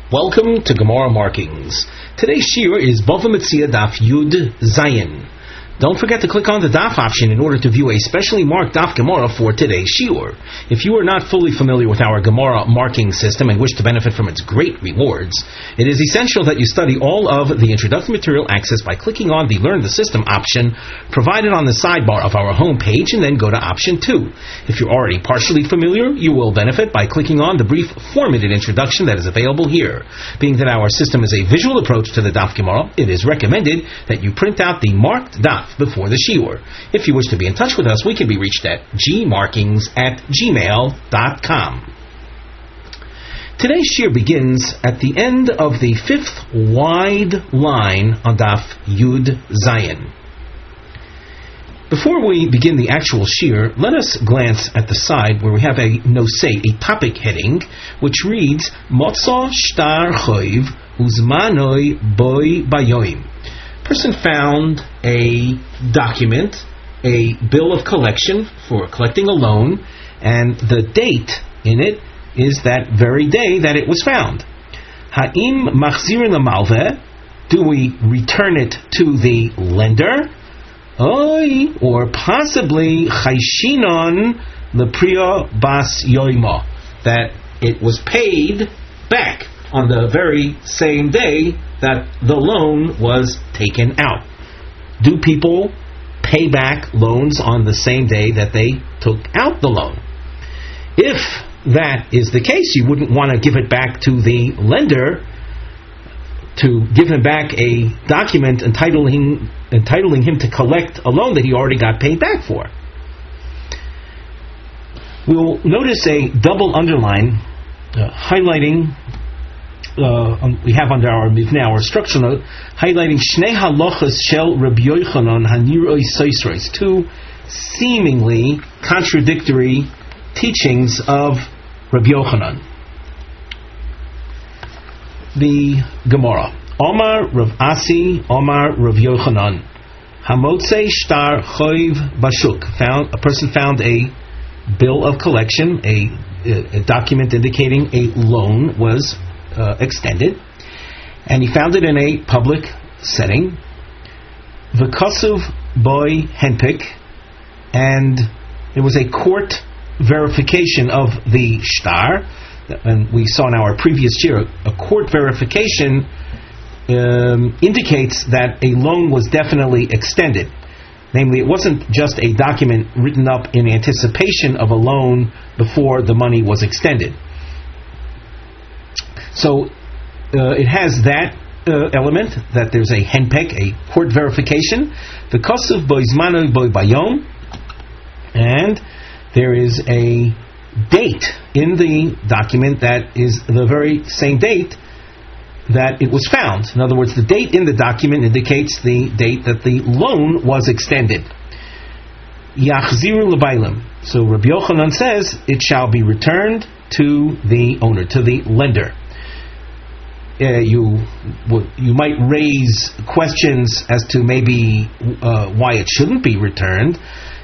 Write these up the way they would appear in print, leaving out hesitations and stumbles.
Welcome to Gemara Markings. Today's shiur is Bava Metzia Daf Yud Zayin. Don't forget to click on the Daf option in order to view a specially marked Daf Gemara for today's shiur. If you are not fully familiar with our Gemara marking system and wish to benefit from its great rewards, it is essential that you study all of the introductory material accessed by clicking on the Learn the System option provided on the sidebar of our home page and then go to option 2. If you're already partially familiar, you will benefit by clicking on the brief 4-minute introduction that is available here. Being that our system is a visual approach to the Daf Gemara, it is recommended that you print out the marked Daf before the shiur. If you wish to be in touch with us, we can be reached at gmarkings@gmail.com. Today's shiur begins at the end of the 5th wide line on Daf Yud Zayin. Before we begin the actual shiur, let us glance at the side where we have a nosei, a topic heading, which reads, Motza shtar choiv uzmanoi boi bayoim. Person found a document, a bill of collection for collecting a loan, and the date in it is that very day that it was found. Ha'im machzirin lamalveh, do we return it to the lender? Or possibly chayshinon lepriya bas yoima, that it was paid back on the very same day that the loan was taken out. Do people pay back loans on the same day that they took out the loan? If that is the case, you wouldn't want to give it back to the lender, to give him back a document entitling him to collect a loan that he already got paid back for. We'll notice a double underline highlighting, we have under our mivneh, our structure note, highlighting Shnei Halachas Shel Rabbi Yochanan Haniroi Soisros, two seemingly contradictory teachings of Rabbi Yochanan. The Gemara. Omar Rav Asi, Omar Rav Yochanan. Hamotzei shtar choiv bashuk. A person found a bill of collection, a document indicating a loan was extended, and he found it in a public setting. V'kasuv boy henpik, and there was a court verification of the shtar. And we saw in our previous year, a court verification indicates that a loan was definitely extended. Namely, it wasn't just a document written up in anticipation of a loan before the money was extended. So it has that element, that there's a henpek, a court verification. The kosuv boizmano boy bayom, and there is a date in the document that is the very same date that it was found. In other words, the date in the document indicates the date that the loan was extended. Yachziru l'baylim. So Rabbi Yochanan says it shall be returned to the owner, to the lender. You might raise questions as to maybe why it shouldn't be returned.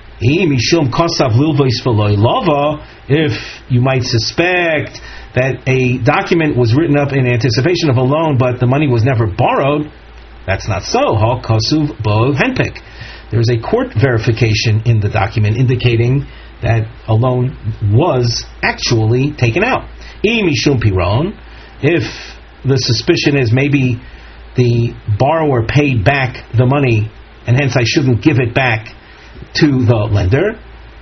If you might suspect that a document was written up in anticipation of a loan, but the money was never borrowed, that's not so. There is a court verification in the document indicating that a loan was actually taken out. If the suspicion is maybe the borrower paid back the money, and hence I shouldn't give it back to the lender,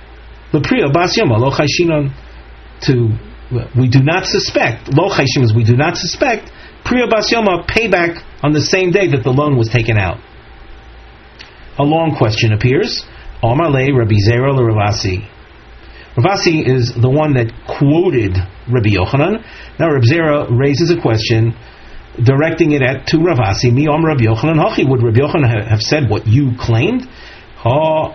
we do not suspect, we do not suspect priya bas yoma, payback on the same day that the loan was taken out. A long question appears. Omar le Rabbi Zera le Ravasi. Ravasi is the one that quoted Rabbi Yochanan. Now Rabbi Zera raises a question, directing it to Ravasi. Mi om Rabbi Yochanan hachi. Would Rabbi Yochanan have said what you claimed? You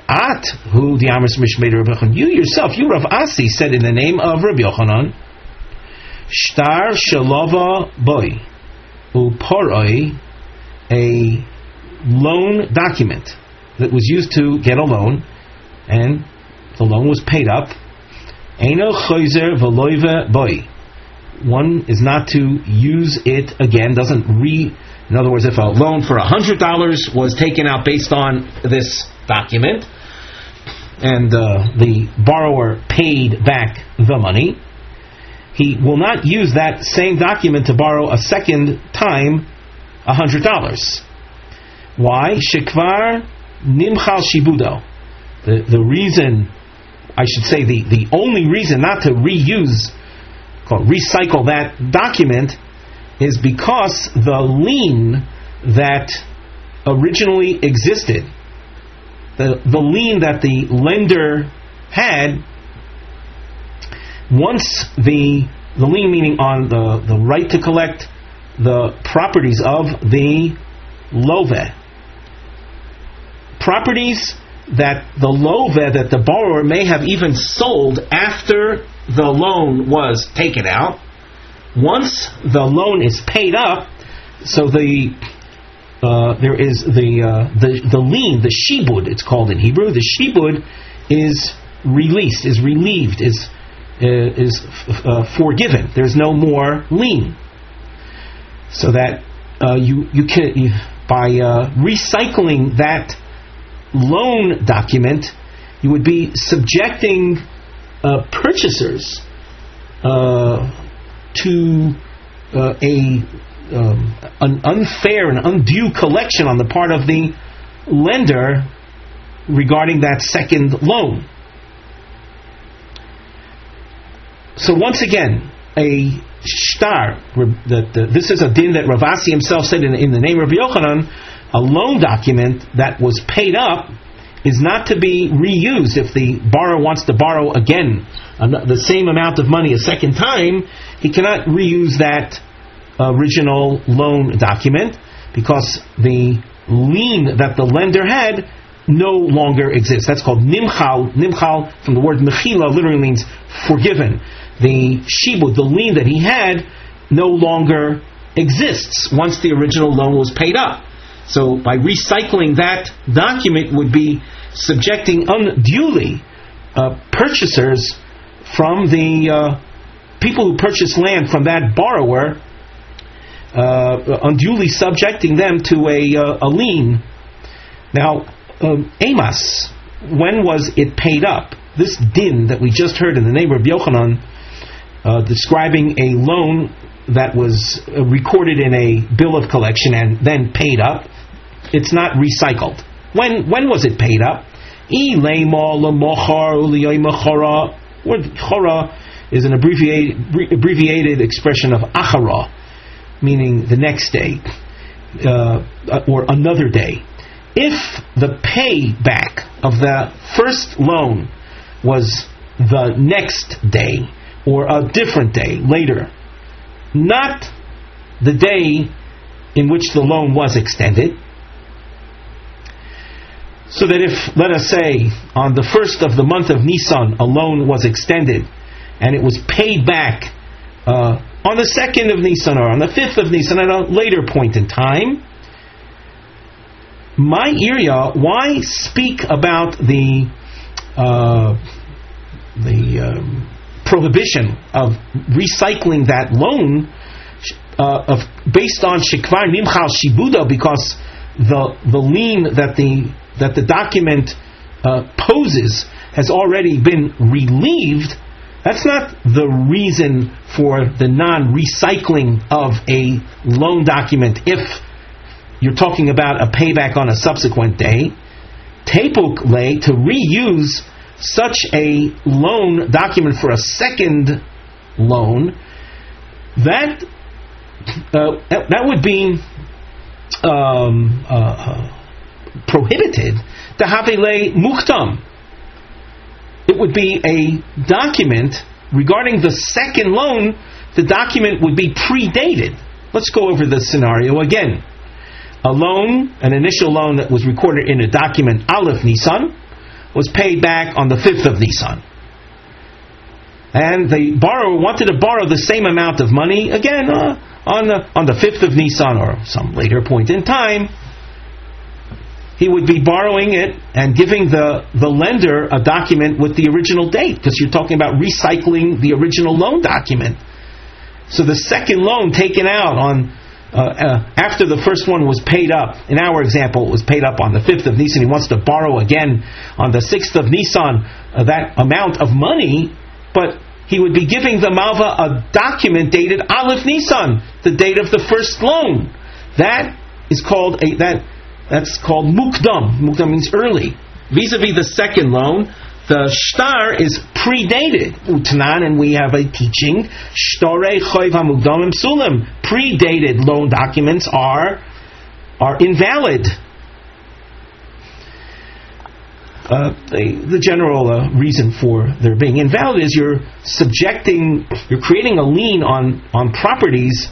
yourself, you Rav Asi, said in the name of Rabbi Yochanan, Shtar shalava boy uporoi, a loan document that was used to get a loan, and the loan was paid up. Eino choizer v'loive boy, one is not to use it again, in other words, if a loan for $100 was taken out based on this document, and the borrower paid back the money, he will not use that same document to borrow a second time $100. Why? Shekvar nimchal shibudo. The reason, I should say, the only reason not to recycle that document is because the lien that originally existed, the lien that the lender had, once the lien, meaning on the right to collect the properties of the loveh, properties that the loveh, that the borrower may have even sold after the loan was taken out. Once the loan is paid up, so there is the lien, the shibud, it's called in Hebrew. The shibud is released, is relieved, is forgiven. There's no more lien. So that you can, by recycling that loan document, you would be subjecting purchasers to an unfair and undue collection on the part of the lender regarding that second loan. So once again, a shtar, this is a din that Rav Asi himself said in the name of Yochanan, a loan document that was paid up is not to be reused. If the borrower wants to borrow again the same amount of money a second time, he cannot reuse that original loan document because the lien that the lender had no longer exists. That's called nimchal. Nimchal, from the word mechila, literally means forgiven. The shibud, the lien that he had, no longer exists once the original loan was paid up. So by recycling that document would be subjecting unduly purchasers from the people who purchase land from that borrower, unduly subjecting them to a lien. Now, Amos, when was it paid up? This din that we just heard in the name of Yochanan, describing a loan that was recorded in a bill of collection and then paid up, it's not recycled. When was it paid up? Word chora is an abbreviated expression of achara, meaning the next day or another day. If the payback of the first loan was the next day or a different day later, not the day in which the loan was extended, so that if, let us say, on the first of the month of Nisan, a loan was extended and it was paid back on the 2nd of Nisan or on the 5th of Nisan at a later point in time, my area, why speak about the prohibition of recycling that loan based on shekvar nimchal shibuda, because the lien that the document poses has already been relieved? That's not the reason for the non-recycling of a loan document if you're talking about a payback on a subsequent day. Tepuk lay, to reuse such a loan document for a second loan, that would be prohibited. Tahavele muhtam. It would be a document regarding the second loan. The document would be predated. Let's go over the scenario again. A loan, an initial loan that was recorded in a document Aleph Nisan, was paid back on the 5th of Nisan. And the borrower wanted to borrow the same amount of money again on the 5th of Nisan or some later point in time. He would be borrowing it and giving the lender a document with the original date, because you're talking about recycling the original loan document. So the second loan taken out on after the first one was paid up, in our example, it was paid up on the 5th of Nisan. He wants to borrow again on the 6th of Nisan that amount of money, but he would be giving the Malva a document dated Aleph Nisan, the date of the first loan. That is called that's called Mukdam. Mukdam means early. Vis-a-vis the second loan, the shtar is predated. Utanan, and we have a teaching, Shtorei Choiv HaMukdamim Psulim. Predated loan documents are invalid. The general reason for their being invalid is you're creating a lien on properties.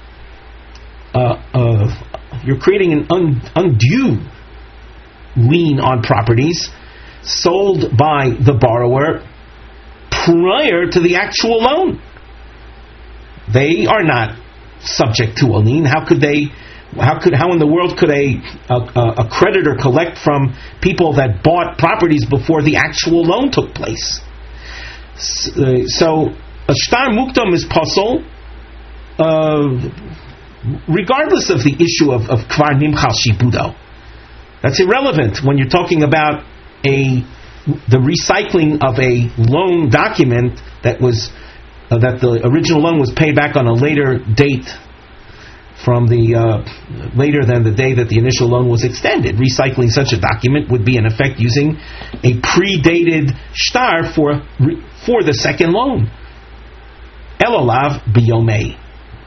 You're creating an undue lien on properties sold by the borrower prior to the actual loan. They are not subject to a lien. How in the world could a creditor collect from people that bought properties before the actual loan took place? So a shtar mukdam is puzzle, regardless of the issue of kvar nimchal shibudo. That's irrelevant when you're talking about the recycling of a loan document that the original loan was paid back on a later date from the later than the day that the initial loan was extended. Recycling such a document would be in effect using a predated shtar for the second loan. Elolav biyomei.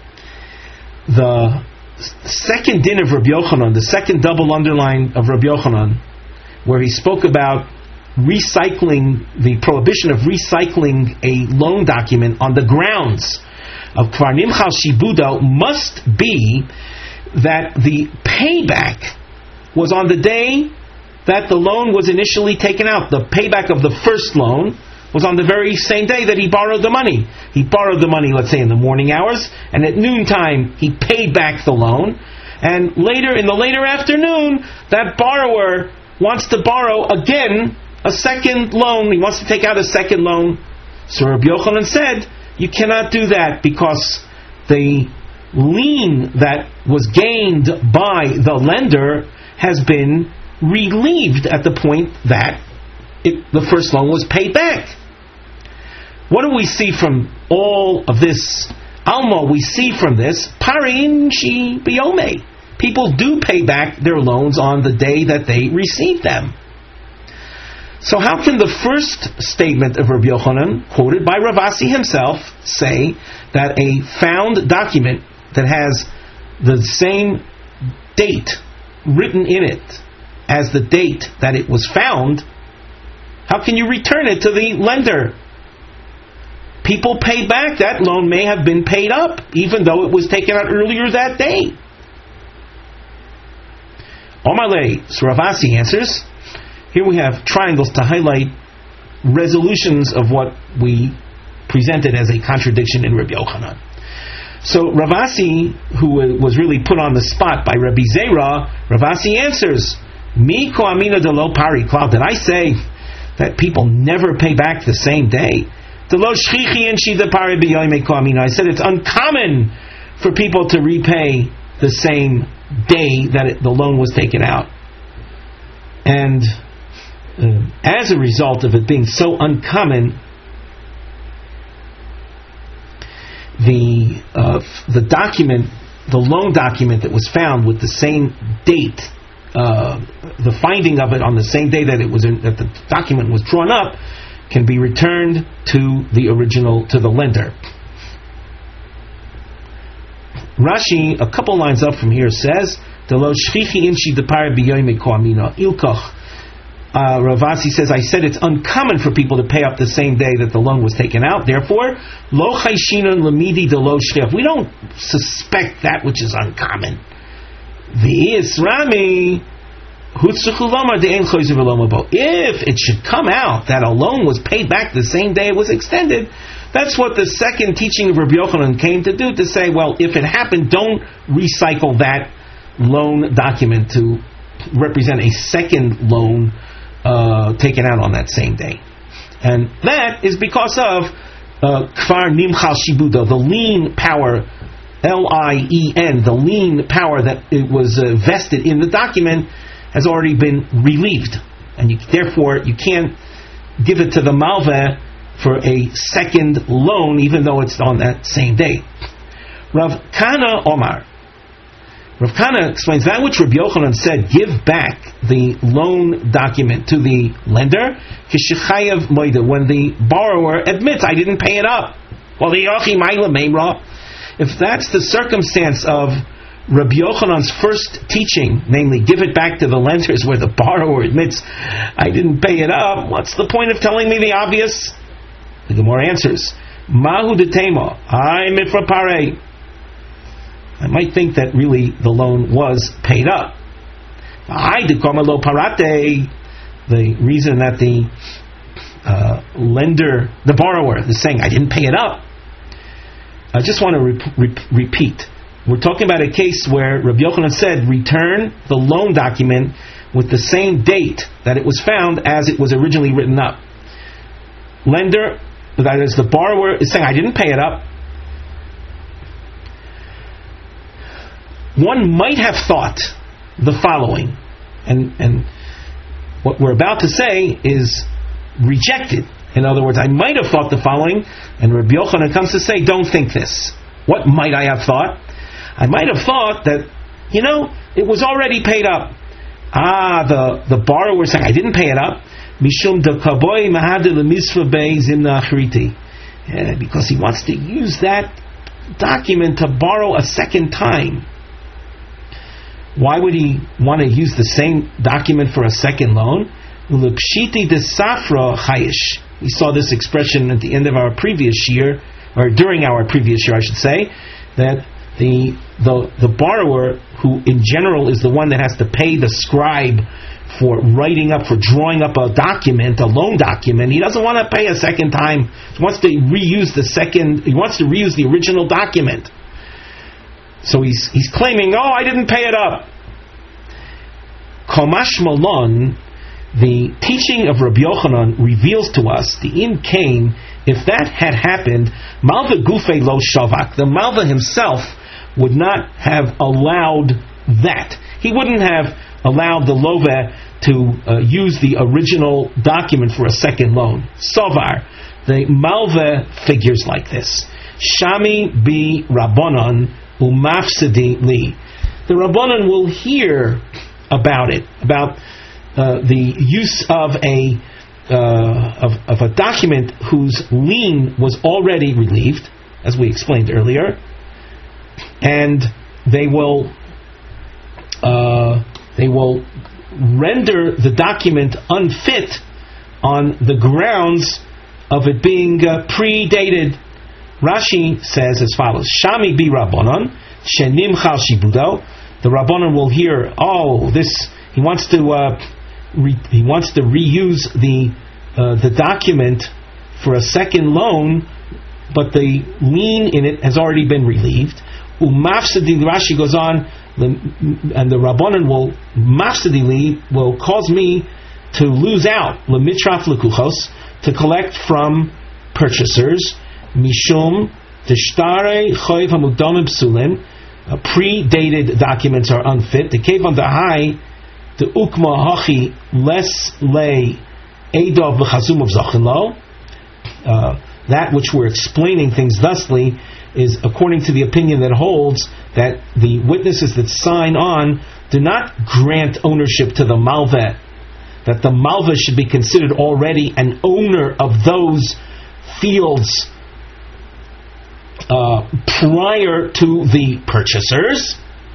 The second din of Rabbi Yochanan, the second double underline of Rabbi Yochanan, where he spoke about the prohibition of recycling a loan document on the grounds of Kvar Nimchal Shibudo, must be that the payback was on the day that the loan was initially taken out. The payback of the first loan was on the very same day that he borrowed the money. He borrowed the money, let's say, in the morning hours, and at noontime he paid back the loan, and later, in the later afternoon, that borrower wants to borrow again a second loan. He wants to take out a second loan. So Rabbi Yochanan said, you cannot do that because the lien that was gained by the lender has been relieved at the point that the first loan was paid back. What do we see from all of this? Alma, we see from this, parim shi biyome. People do pay back their loans on the day that they receive them. So how can the first statement of Rabbi Yochanan, quoted by Ravasi himself, say that a found document that has the same date written in it as the date that it was found, how can you return it to the lender? People pay back. That loan may have been paid up, even though it was taken out earlier that day. Omarle, so Ravasi answers. Here we have triangles to highlight resolutions of what we presented as a contradiction in Rabbi Yochanan. So Ravasi, who was really put on the spot by Rabbi Zera, Ravasi answers, Mi ko amina de lo pari klal. Did I say that people never pay back the same day? De lo shchichi and shida pari biyoyme ko amina. I said it's uncommon for people to repay the same day that the loan was taken out. And as a result of it being so uncommon, the document, the loan document that was found with the same date, the finding of it on the same day that that the document was drawn up, can be returned to the lender. Rashi, a couple lines up from here, says, Ravasi says, I said it's uncommon for people to pay up the same day that the loan was taken out. Therefore, lo chayshinon lemidi de lo shchef. We don't suspect that which is uncommon. If it should come out that a loan was paid back the same day it was extended, that's what the second teaching of Rabbi Yochanan came to do, to say, well, if it happened, don't recycle that loan document to represent a second loan taken out on that same day. And that is because of Kfar Nimchal Shibudo, the lien power, Lien, the lien power that it was vested in the document has already been relieved, and therefore you can't give it to the malveh for a second loan, even though it's on that same day. Rav Kana Omar. Rav Kana explains that which Rabbi Yochanan said, give back the loan document to the lender, kishechayev moida, when the borrower admits, I didn't pay it up. Well, if that's the circumstance of Rabbi Yochanan's first teaching, namely, give it back to the lenders where the borrower admits, I didn't pay it up, what's the point of telling me the obvious? The Gemara answers, Mahu detema, I mifra parei. I might think that really the loan was paid up. I dekoma lo parate. The reason that the lender, the borrower, is saying, I didn't pay it up. I just want to repeat. We're talking about a case where Rabbi Yochanan said, return the loan document with the same date that it was found as it was originally written up. Lender, that is the borrower, is saying, I didn't pay it up. One might have thought the following, and what we're about to say is rejected. In other words, I might have thought the following, and Rabbi Yochanan comes to say, don't think this. What might I have thought? I might have thought that, it was already paid up. The borrower saying, I didn't pay it up. Mishum de kaboy mahadil misva beis in achriti, because he wants to use that document to borrow a second time. Why would he want to use the same document for a second loan? Ulepshiti de safra chayish. We saw this expression at the end of our previous year, or during our previous year, I should say, that the borrower, who in general is the one that has to pay the scribe for drawing up a document, a loan document, he doesn't want to pay a second time. He wants to reuse the original document. So he's claiming, I didn't pay it up. Komash Malon, the teaching of Rabbi Yochanan reveals to us, the in came, if that had happened, Malva Gufe Lo Shavak, the Malva himself would not have allowed that. He wouldn't have allowed the Love to use the original document for a second loan. Sovar, the Malva figures like this. Shami bi Rabbanon umafsidi li. The Rabbanon will hear about it, about the use of a document whose lien was already relieved, as we explained earlier, and they will render the document unfit on the grounds of it being predated. Rashi says as follows: Shami bi Rabbanon shenimchal shibudo. The Rabbanon will hear, this he wants to reuse the document for a second loan, but the lien in it has already been relieved. Umafsadi, Rashi goes on, and the Rabbanon will cause me to lose out lemitraf lekuchos, to collect from purchasers. Mishum tishtare choiv hamudamim psulim. Predated documents are unfit. The kevan dahai the ukma hachi les lay edov v'chazum of zachinlo. That which we're explaining things thusly is according to the opinion that holds that the witnesses that sign on do not grant ownership to the malveh, that the malveh should be considered already an owner of those fields prior to the purchasers.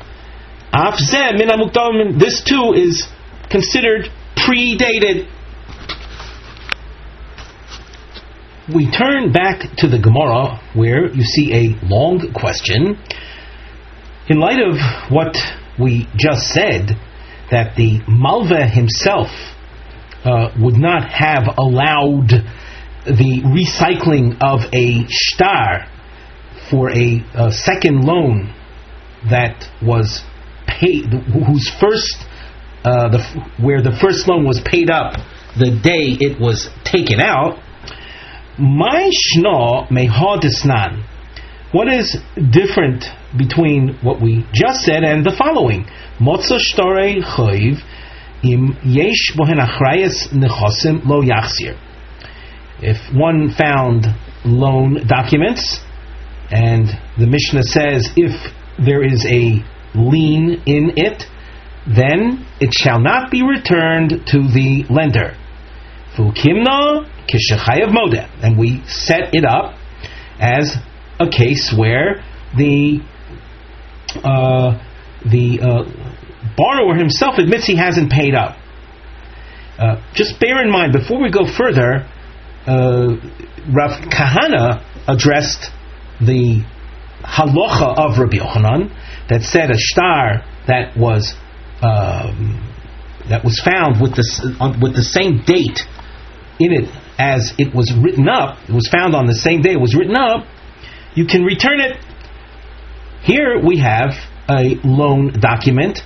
This too is considered predated. We turn back to the Gemara, where you see a long question. In light of what we just said, that the Malveh himself would not have allowed the recycling of a shtar for a second loan that was paid, whose first, where the first loan was paid up the day it was taken out. My shno mehadisnan. What is different between what we just said and the following? Motza shtorei choiv im yesh bohen achrayas nechosim lo yachzir. If one found loan documents, and the Mishnah says if there is a lien in it, then it shall not be returned to the lender. Fukimna kishachayav modeh, and we set it up as a case where the borrower himself admits he hasn't paid up. Just bear in mind, before we go further, Rav Kahana addressed the halacha of Rabbi Yochanan that said a shtar that was found with the same date in it as it was written up, it was found on the same day it was written up, you can return it. Here we have a loan document,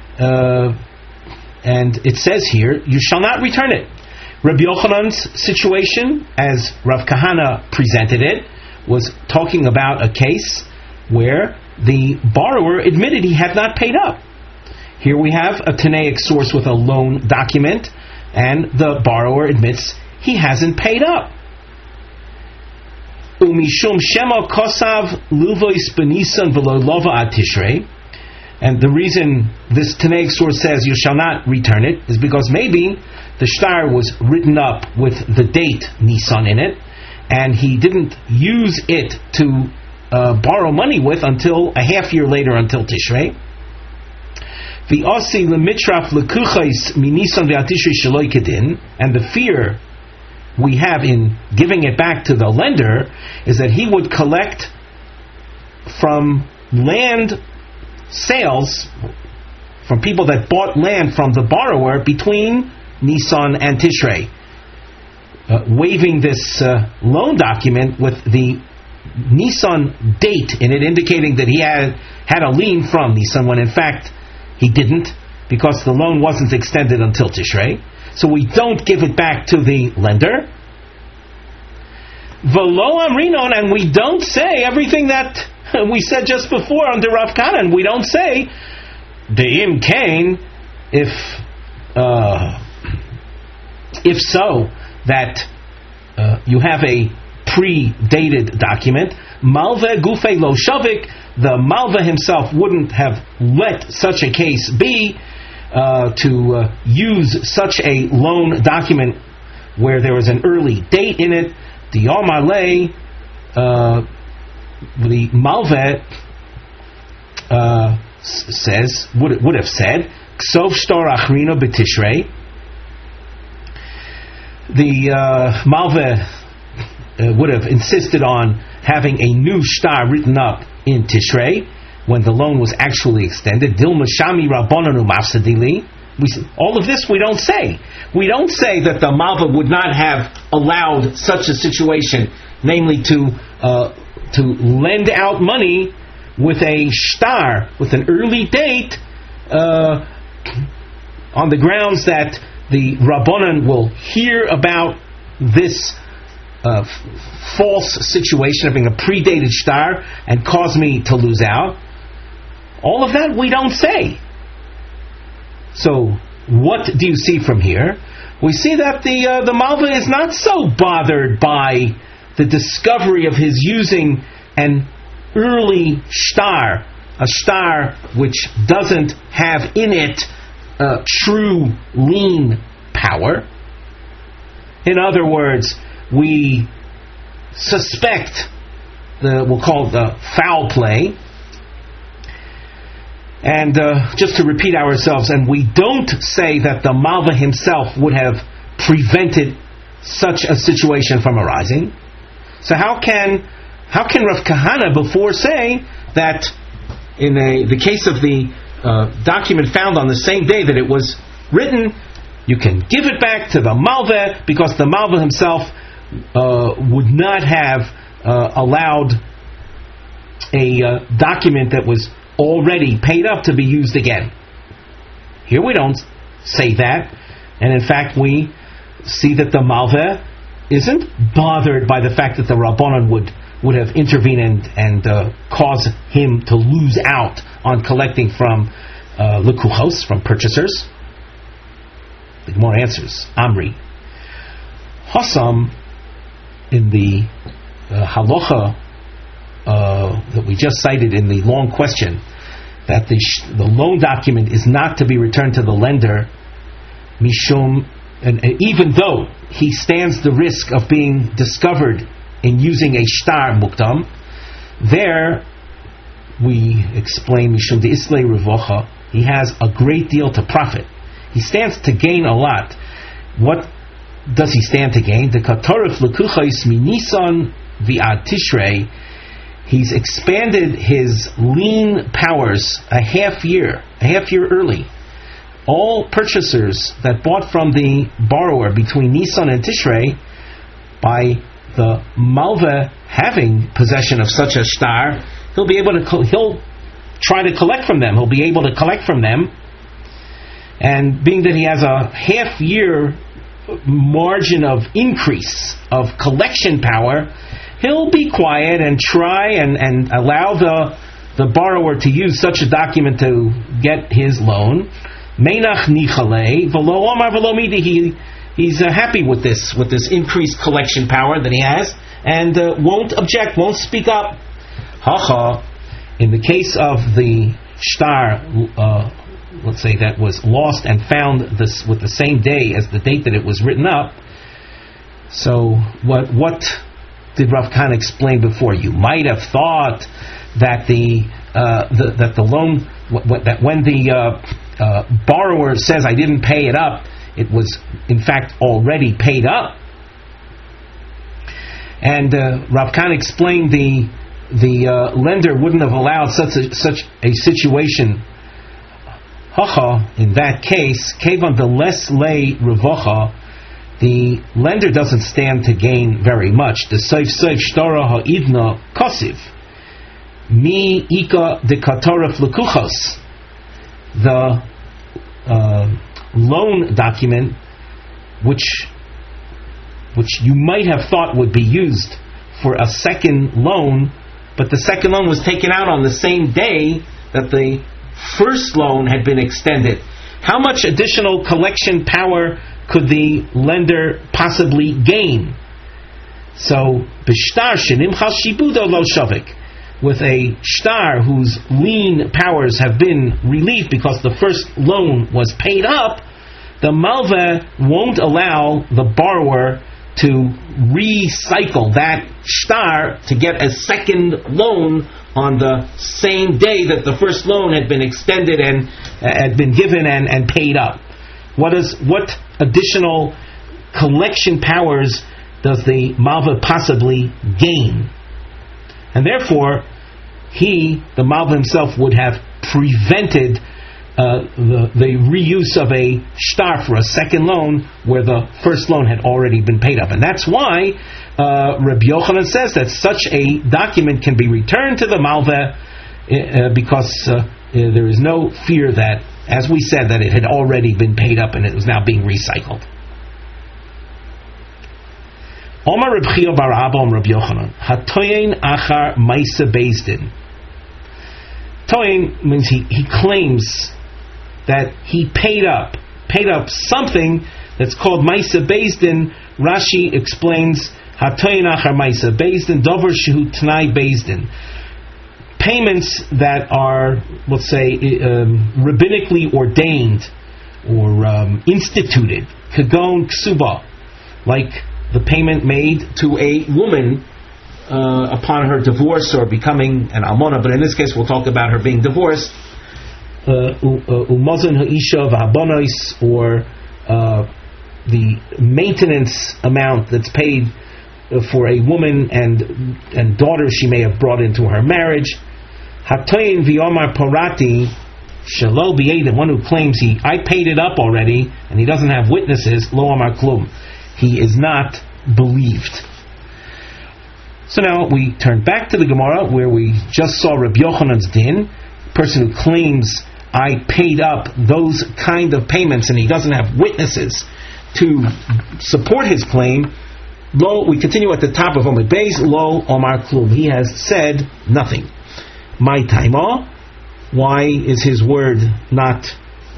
and it says here, you shall not return it. Rabbi Yochanan's situation, as Rav Kahana presented it, was talking about a case where the borrower admitted he had not paid up. Here we have a Tanaic source with a loan document, and the borrower admits he hasn't paid up. Umishum shema kosav luvois benisan v'lo lova ad tishrei. And the reason this Tanaic source says you shall not return it is because maybe the shtar was written up with the date Nisan in it, and he didn't use it to borrow money with until a half year later, until Tishrei. V'osi lemitraf lekuchais minisan ve'ad Tishrei sheloi kedin, and the fear we have in giving it back to the lender is that he would collect from land sales, from people that bought land from the borrower between Nisan and Tishrei, waiving this loan document with the Nisan date in it, indicating that he had a lien from Nisan, when in fact he didn't, because the loan wasn't extended until Tishrei. So we don't give it back to the lender. V'lo amrinon, and we don't say everything that we said just before under Rav Kahana. We don't say de'im kain, if so, that you have a pre-dated document, malveh gufei lo shavik, the malveh himself wouldn't have let such a case be, to use such a loan document where there was an early date in it. The Yomalei, the malveh says, would have said, Ksov shtar achrino b'tishrei. The malveh would have insisted on having a new shtar written up in Tishrei when the loan was actually extended. Dilma shami rabbananu mafsadili. All of this we don't say. We don't say that the malveh would not have allowed such a situation, namely to lend out money with a shtar, with an early date, on the grounds that the Rabbanan will hear about this false situation of being a predated shtar and cause me to lose out. All of that we don't say. So what do you see from here? We see that the malveh is not so bothered by the discovery of his using an early shtar, a shtar which doesn't have in it true lien power. In other words, we suspect we'll call it the foul play. And just to repeat ourselves, and we don't say that the malveh himself would have prevented such a situation from arising. So how can Rav Kahana before say that in the case of the document found on the same day that it was written, you can give it back to the malveh because the malveh himself would not have allowed a document that was already paid up to be used again. Here we don't say that, and in fact we see that the malveh isn't bothered by the fact that the Rabbanan would have intervened and caused him to lose out on collecting from lekuchos, from purchasers. The Gemara answers, Amri. Hassam, in the halacha that we just cited in the long question, that the loan document is not to be returned to the lender, mishum, and even though he stands the risk of being discovered in using a shtar mukdam, there we explain mishum de islay revocha, he has a great deal to profit. He stands to gain a lot. What does he stand to gain? The katorif lekuchais minisan v'ad tishrei. He's expanded his lien powers a half year early. All purchasers that bought from the borrower between Nisan and Tishrei, by the malva having possession of such a shtar, he'll try to collect from them. He'll be able to collect from them, and being that he has a half year margin of increase of collection power, he'll be quiet and try and allow the borrower to use such a document to get his loan. Meinach nichale v'lo omar v'lo midi. He's happy with this increased collection power that he has, and won't object, won't speak up. Hacha, in the case of the shtar, let's say that was lost and found this with the same day as the date that it was written up. So what did Rav Kahana explain before? You might have thought that the loan, that when the borrower says, I didn't pay it up, it was in fact already paid up. And Rav Kahana explained the lender wouldn't have allowed such a situation. Hacha, in that case, kevan the less lay revocha, the lender doesn't stand to gain very much. The seif shtara ha'idna kosiv mi ika de katoref lekuchos. The loan document, which you might have thought would be used for a second loan, but the second loan was taken out on the same day that the first loan had been extended. How much additional collection power could the lender possibly gain? So, b'shtar shenimchal shibudo lo shavik, with a shtar whose lien powers have been relieved because the first loan was paid up, the malva won't allow the borrower to recycle that shtar to get a second loan on the same day that the first loan had been extended and had been given and paid up. What additional collection powers does the malva possibly gain? And therefore, the malva himself would have prevented the reuse of a shtar for a second loan where the first loan had already been paid up. And that's why Rabbi Yochanan says that such a document can be returned to the malva because there is no fear that, as we said, that it had already been paid up and it was now being recycled. Omar Reb Chia bar Abba Reb Yochanan hatoyin achar ma'isa bezdin. Toyin means he claims that he paid up something that's called ma'isa bezdin. Rashi explains hatoyin achar ma'isa bezdin dover shehu t'nai bezdin. Payments that are, let's say, rabbinically ordained or instituted, kagon ksuba, like the payment made to a woman upon her divorce or becoming an almona, but in this case we'll talk about her being divorced. Umazon ha'isha v'habonos, or the maintenance amount that's paid for a woman and daughter she may have brought into her marriage. Hatoyin v'yomar parati shelo b'yei, the one who claims I paid it up already and he doesn't have witnesses, lo amar klum, he is not believed. So now we turn back to the Gemara where we just saw Rabbi Yochanan's din. Person who claims I paid up those kind of payments and he doesn't have witnesses to support his claim, Lo, we continue at the top of Amud Beis. Lo Omar Klum. He has said nothing. My taima. Why is his word not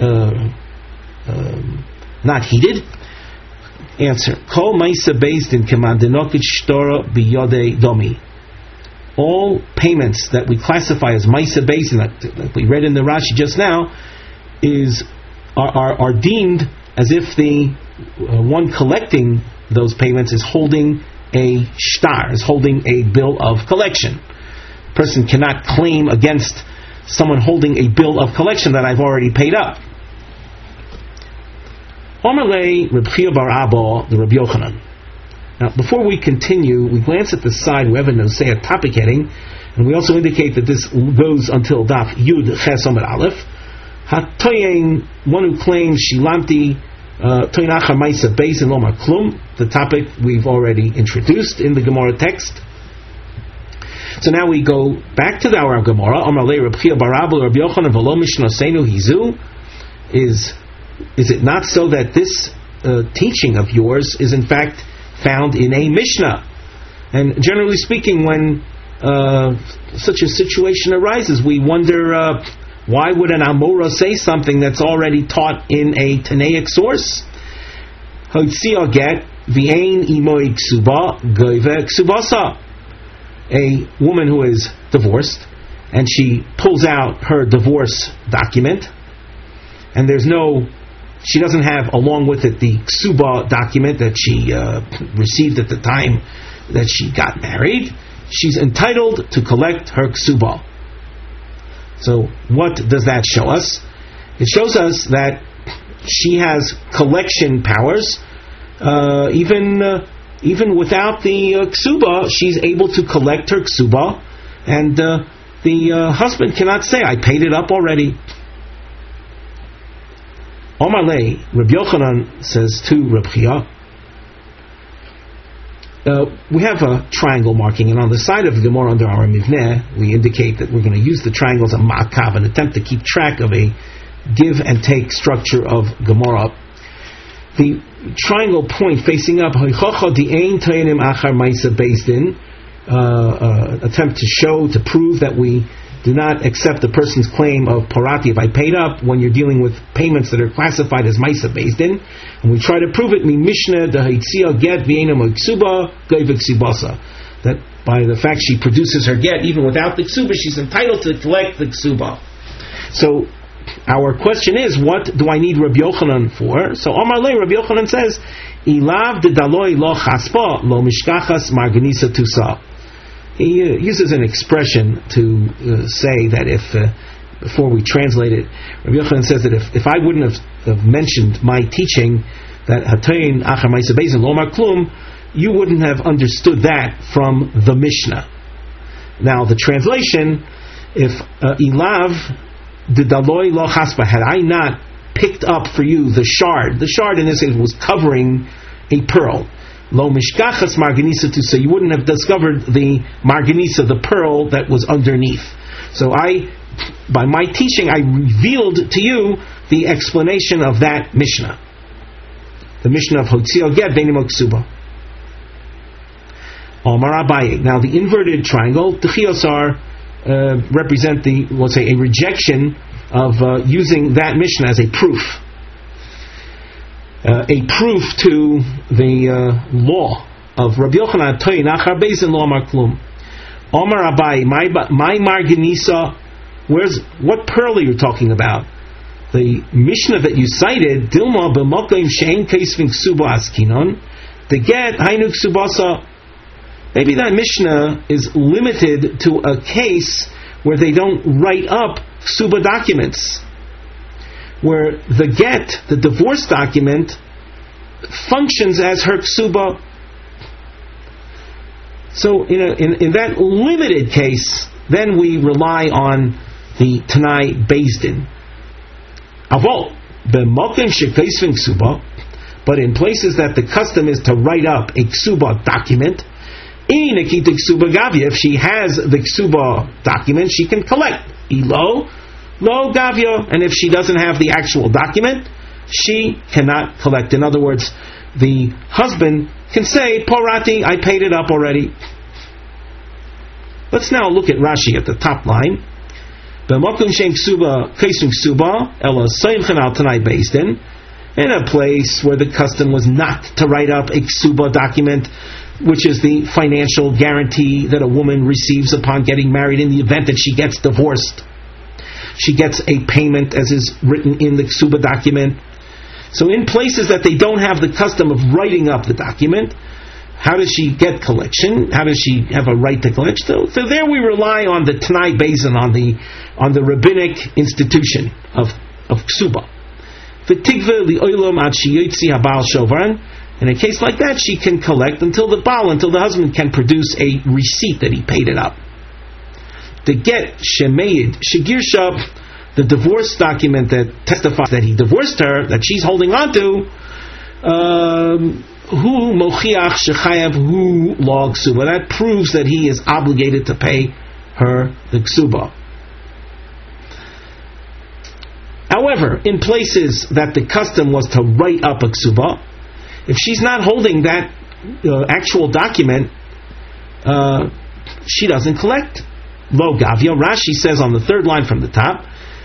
heeded? Answer. Kol Maisa based in Kemandenokit Shtora Biyode Domi. All payments that we classify as Maisa based, that we read in the Rashi just now, are deemed as if the one collecting those payments is holding a shtar, is holding a bill of collection. A person cannot claim against someone holding a bill of collection that I've already paid up. Omerlei Reb Chia bar Abba, the Reb Yochanan. Now, before we continue, we glance at the side. We have a nosei, a topic heading, and we also indicate that this goes until Daf Yud Ches Amud Aleph. Hatoyen, one who claims Shilamti Toyin Achar Maisa Beis and Lomar Klum, the topic we've already introduced in the Gemara text. So now we go back to our Gemara. Omerlei Reb Chia bar Abba Reb Yochanan v'lo Mishnoseinu Hizu. Is it not so that this teaching of yours is in fact found in a Mishnah? And generally speaking, when such a situation arises, we wonder why would an Amora say something that's already taught in a Tanaic source? Hotzia get v'ein imoi ksuba goive ksubasa. A woman who is divorced and she pulls out her divorce document, and she doesn't have along with it the ksuba document that she received at the time that she got married. She's entitled to collect her ksuba. So what does that show us? It shows us that she has collection powers. Even without the ksuba, she's able to collect her ksuba, and the husband cannot say, I paid it up already. Omar Lei, Reb Yochanan says to Reb Chia, we have a triangle marking, and on the side of the Gemara under our Mivneh, we indicate that we're going to use the triangle as a ma'akav, an attempt to keep track of a give and take structure of Gemara. The triangle point facing up, attempt to show, to prove that we do not accept the person's claim of parati if I paid up, when you're dealing with payments that are classified as maisa based in, and we try to prove it mishnah get that by the fact she produces her get even without the ksuba, she's entitled to collect the ksuba. So our question is, what do I need Rabbi Yochanan for? So Omar Lei, Rabbi Yochanan says, Ilav de daloi lo chaspa lo mishkachas marganisa tusa. He uses an expression to say that if, before we translate it, Rabbi Yochanan says that if I wouldn't have mentioned my teaching that Hatayin Achar Maisa Beis and Lomar Klum, you wouldn't have understood that from the Mishnah. Now the translation, if Ilav de daloi lo chaspa, had I not picked up for you the shard in this case was covering a pearl. Lo mishkachas marganisa to say, you wouldn't have discovered the marganisa, the pearl that was underneath. So by my teaching, I revealed to you the explanation of that Mishnah. The Mishnah of Hotzio Get Beinim Ksuba. Omar Abaye. Now the inverted triangle, Techiosar, represent a rejection of using that Mishnah as a proof. A proof to the law of Rabbi Yochanan Toyin Achar Beis and Lo Amar Klum. Omar Abai, my marganisa, what pearl are you talking about? The Mishnah that you cited, Dilma b'mokim she'en keisvin ksuba askinon, the get hainu ksubasa. Maybe that Mishnah is limited to a case where they don't write up ksuba documents, where the get, the divorce document, functions as her ksuba. So in that limited case, then we rely on the Tanai Beis Din. Avol b'mokim shekeisvin ksuba, but in places that the custom is to write up a ksuba document, if she has the ksuba document, she can collect. Ilo lo gavya, and if she doesn't have the actual document, she cannot collect. In other words, the husband can say, Porati, I paid it up already. Let's now look at Rashi at the top line. In a place where the custom was not to write up a ksuba document, which is the financial guarantee that a woman receives upon getting married in the event that she gets divorced. She gets a payment as is written in the ksuba document. So in places that they don't have the custom of writing up the document, how does she get collection? How does she have a right to collect? So there we rely on the Tanai Basin, on the rabbinic institution of ksuba. In a case like that, she can collect until the husband can produce a receipt that he paid it up. The get shemayid shegirsha, the divorce document that testifies that he divorced her, that she's holding on to, hu mochiach shechayav hu log ksuba. That proves that he is obligated to pay her the ksuba. However, in places that the custom was to write up a ksuba, if she's not holding that actual document, she doesn't collect. Lo gavya. Rashi says on the third line from the top,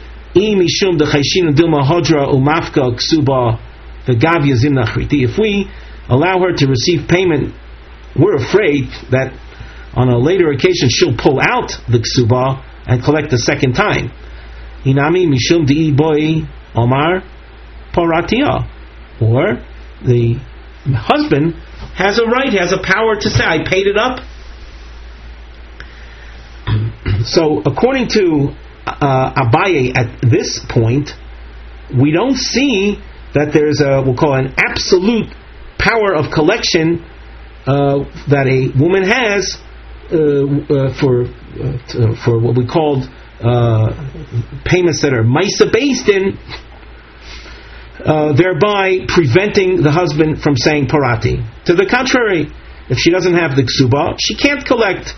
if we allow her to receive payment, we're afraid that on a later occasion she'll pull out the ksuba and collect the second time. Inami mishum di'i boy omar paratia, or the husband has a right, has a power to say, I paid it up. So according to Abaye at this point, we don't see that there's we'll call an absolute power of collection that a woman has for what we called payments that are maisa based in, thereby preventing the husband from saying parati. To the contrary, if she doesn't have the ksuba, she can't collect.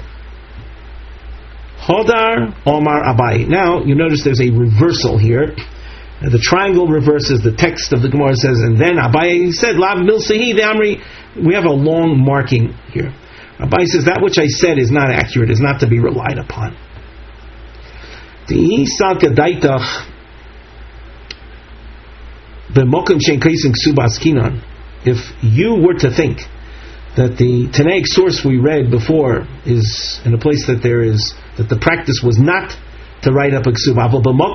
Hodar Omar Abai. Now you notice there's a reversal here. The triangle reverses. The text of the Gemara says, and then Abai said, Lav milsahi the Amri. We have a long marking here. Abai says, that which I said is not accurate, is not to be relied upon. If you were to think that the Tanaic source we read before is in a place that there is, that the practice was not to write up a ksuba,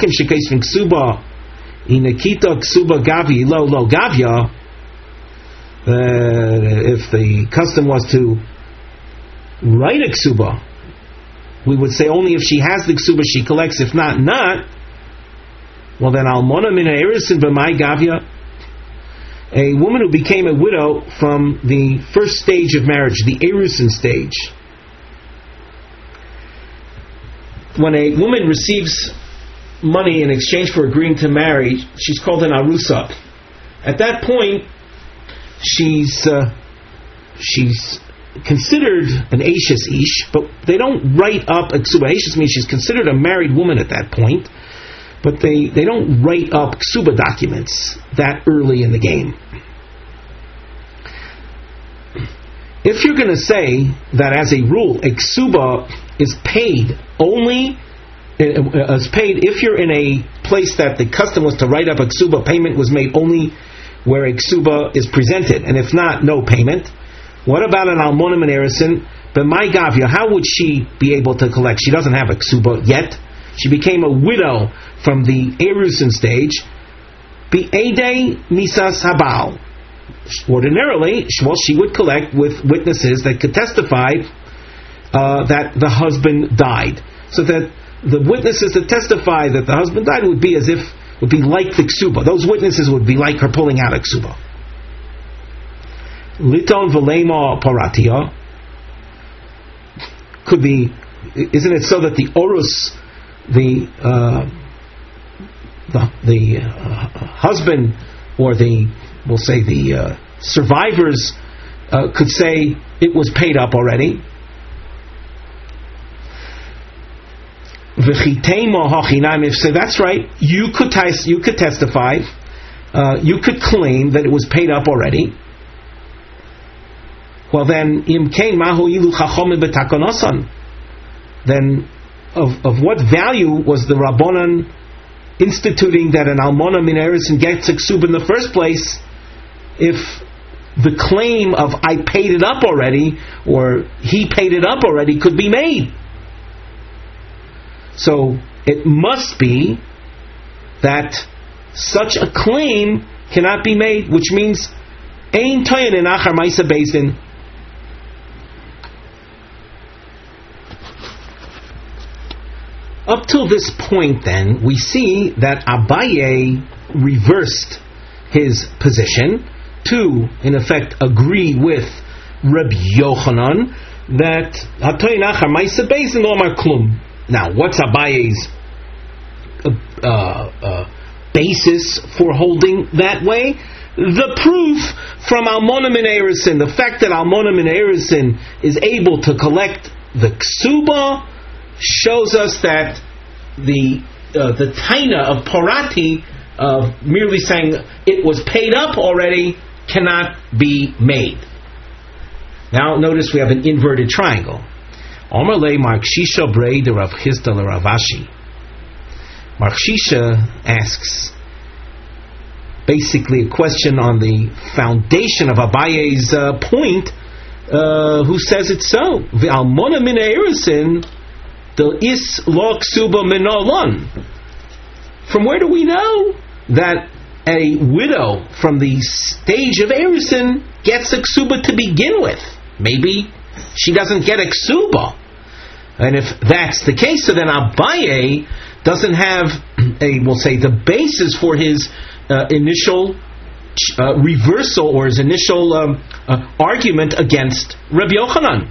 if the custom was to write a ksuba, we would say only if she has the ksuba she collects, if not, not. Well then, almona min ha'erisin b'mai gavya, a woman who became a widow from the first stage of marriage, the erusin stage. When a woman receives money in exchange for agreeing to marry, she's called an arusa. At that point, she's considered an Ashes Ish, but they don't write up a ksuba. Ashes means she's considered a married woman at that point, but they don't write up ksuba documents that early in the game. If you're going to say that as a rule, a ksuba is paid only, is paid if you're in a place that the custom was to write up a ksuba, payment was made only where a ksuba is presented, and if not, no payment. What about an almonim and erison? But my gavya, how would she be able to collect? She doesn't have a ksuba yet. She became a widow from the erusin stage. Bi'edei misas habal. Ordinarily, well, she would collect with witnesses that could testify that the husband died. So that the witnesses that testify that the husband died would be like the ksuba. Those witnesses would be like her pulling out a ksuba. Liton v'leima paratia could be, isn't it so that the orus, the husband, or we'll say the survivors could say it was paid up already. If say that's right, you could testify you could claim that it was paid up already. Well then, then of what value was the Rabbanan instituting that an almona min erisin gets a ksuba in the first place, if the claim of I paid it up already, or he paid it up already, could be made? So it must be that such a claim cannot be made, which means ein toyin in achar ma'isa beis din. Up till this point, then, we see that Abaye reversed his position to, in effect, agree with Rabbi Yochanan that hatoyin achar ma'isa beis din lo amar klum. Now, what's Abaye's basis for holding that way? The proof from Almona min erisin, the fact that Almona min erisin is able to collect the ksuba, shows us that the taina of parati, of merely saying it was paid up already, cannot be made. Now notice we have an inverted triangle. Omer le Mark Shisha brei de Rav Chisda le Rav Ashi. Mark Shisha asks basically a question on the foundation of Abaye's point, who says it's so. V'almona min erisin the is lo ksuba min olon. From where do we know that a widow from the stage of erisin gets a ksuba to begin with? Maybe she doesn't get a ksuba. And if that's the case, so then Abaye doesn't have we'll say, the basis for his initial reversal, or his initial argument against Rabbi Yochanan.